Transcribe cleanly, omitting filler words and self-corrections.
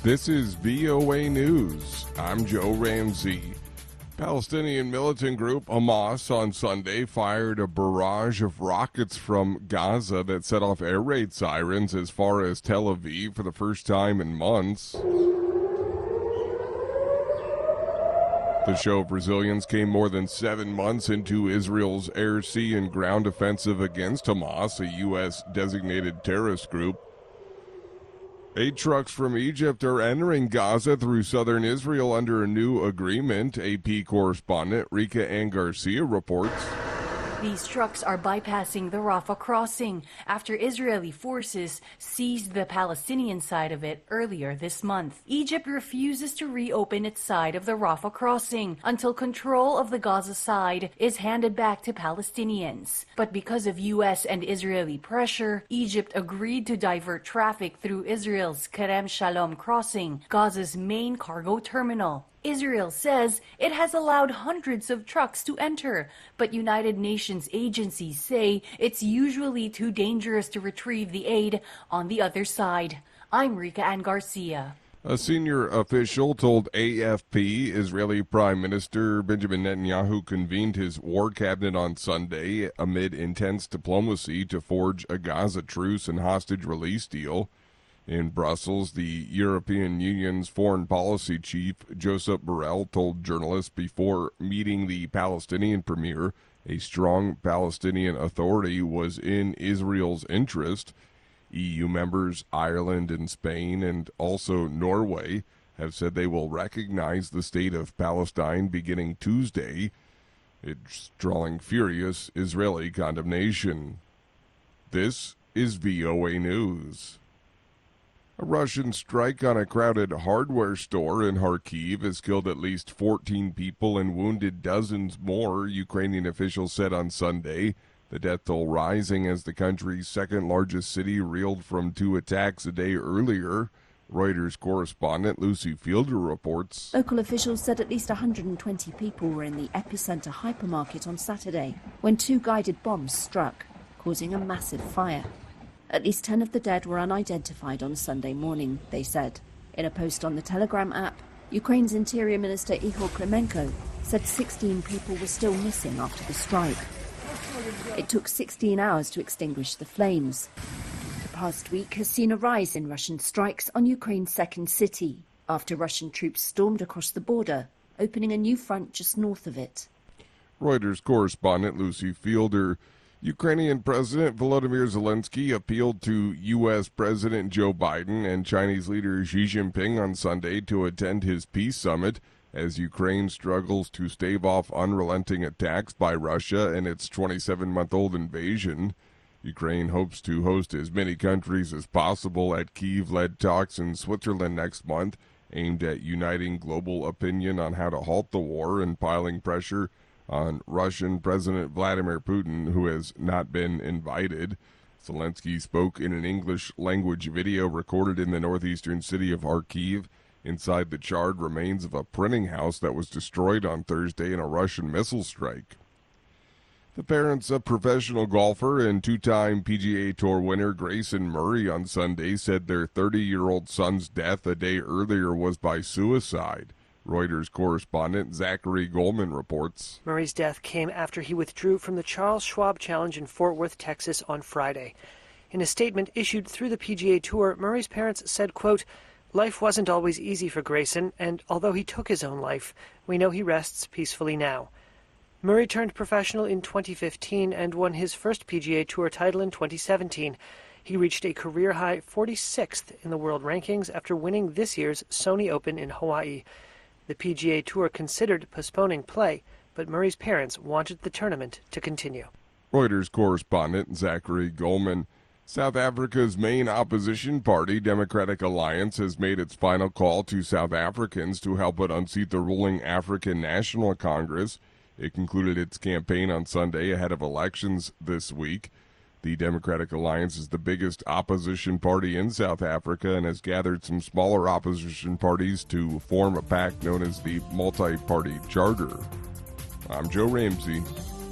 This is VOA News. I'm Joe Ramsey. Palestinian militant group Hamas on Sunday fired a barrage of rockets from Gaza that set off air raid sirens as far as Tel Aviv for the first time in months. The show of resilience came more than 7 months into Israel's air, sea, and ground offensive against Hamas, a U.S.-designated terrorist group. Aid trucks from Egypt are entering Gaza through southern Israel under a new agreement, AP correspondent Rika Ann Garcia reports. These trucks are bypassing the Rafah crossing after Israeli forces seized the Palestinian side of it earlier this month. Egypt refuses to reopen its side of the Rafah crossing until control of the Gaza side is handed back to Palestinians. But because of U.S. and Israeli pressure, Egypt agreed to divert traffic through Israel's Kerem Shalom crossing, Gaza's main cargo terminal. Israel says it has allowed hundreds of trucks to enter, but United Nations agencies say it's usually too dangerous to retrieve the aid on the other side. I'm Rika Ann Garcia. A senior official told AFP Israeli Prime Minister Benjamin Netanyahu convened his war cabinet on Sunday amid intense diplomacy to forge a Gaza truce and hostage release deal. In Brussels, the European Union's foreign policy chief, Josep Borrell, told journalists before meeting the Palestinian premier a strong Palestinian authority was in Israel's interest. EU members Ireland and Spain and also Norway have said they will recognize the state of Palestine beginning Tuesday. It's drawing furious Israeli condemnation. This is VOA News. A Russian strike on a crowded hardware store in Kharkiv has killed at least 14 people and wounded dozens more, Ukrainian officials said on Sunday. The death toll rising as the country's second-largest city reeled from 2 attacks a day earlier. Reuters correspondent Lucy Fielder reports. Local officials said at least 120 people were in the epicenter hypermarket on Saturday when 2 guided bombs struck, causing a massive fire. At least 10 of the dead were unidentified on Sunday morning, they said. In a post on the Telegram app, Ukraine's Interior Minister Ihor Klimenko said 16 people were still missing after the strike. It took 16 hours to extinguish the flames. The past week has seen a rise in Russian strikes on Ukraine's second city, after Russian troops stormed across the border, opening a new front just north of it. Reuters correspondent Lucy Fielder. Ukrainian President Volodymyr Zelensky appealed to U.S. President Joe Biden and Chinese leader Xi Jinping on Sunday to attend his peace summit as Ukraine struggles to stave off unrelenting attacks by Russia and its 27-month-old invasion. Ukraine hopes to host as many countries as possible at Kyiv-led talks in Switzerland next month, aimed at uniting global opinion on how to halt the war and piling pressure on Russian President Vladimir Putin, who has not been invited. Zelensky spoke in an English-language video recorded in the northeastern city of Kharkiv inside the charred remains of a printing house that was destroyed on Thursday in a Russian missile strike. The parents of professional golfer and 2-time PGA Tour winner Grayson Murray on Sunday said their 30-year-old son's death a day earlier was by suicide. Reuters correspondent Zachary Goldman reports. Murray's death came after he withdrew from the Charles Schwab Challenge in Fort Worth, Texas on Friday. In a statement issued through the PGA Tour, Murray's parents said, quote, "Life wasn't always easy for Grayson, and although he took his own life, we know he rests peacefully now." Murray turned professional in 2015 and won his first PGA Tour title in 2017. He reached a career-high 46th in the world rankings after winning this year's Sony Open in Hawaii. The PGA Tour considered postponing play, but Murray's parents wanted the tournament to continue. Reuters correspondent Zachary Goldman. South Africa's main opposition party, Democratic Alliance, has made its final call to South Africans to help it unseat the ruling African National Congress. It concluded its campaign on Sunday ahead of elections this week. The Democratic Alliance is the biggest opposition party in South Africa and has gathered some smaller opposition parties to form a pact known as the Multi-Party Charter. I'm Joe Ramsey.